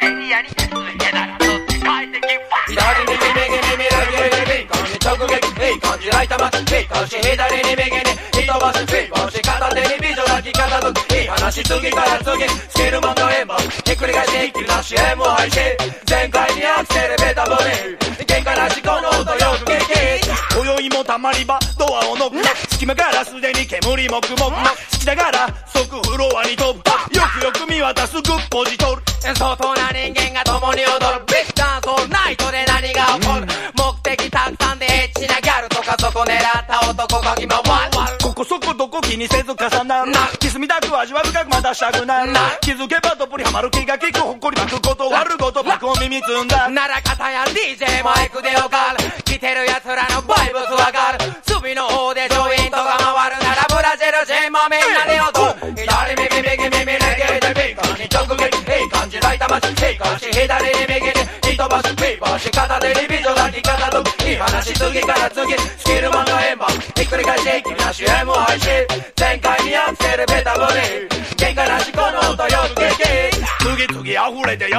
エリアに続けならとって快適ファ左に右に右に直撃感じらいたまし左に右に人ばす片手に美女抱き片時話次から次スキルモンド円盤ひっくり返しひっきりなし M 配信全開にアクセルベタボディ喧嘩なしこの音よく激今宵もたまり場ドアをノック隙間からすでに煙もくもく好きながら即フロアに飛ぶよくよく見渡すグッポジ取る相当な人間が共に踊るビッグダンスオールナイトで何が起こる目的たくさんでエッチなギャルとかそこ狙った男が今回るここそこどこ気にせず重なるキスみたく味わ深くまたしたくなる気づけばどっぷりハマる気が利くほっこり巻くこと割るごと爆音耳積んだなら方や DJ マイクでよかる来てる奴らのバイブスわかる隅の方でジョイントが回るならブラジル人もみんなで踊る左耳右耳レゲエでビーカーに直撃感じらいたまし左に右に人ばす片手に美女抱き片時話次から次スキルマンの円盤ひっくり返しひっきりなし M 配信全開にアクセルベタボディ喧嘩なしこの音よく激次々溢れて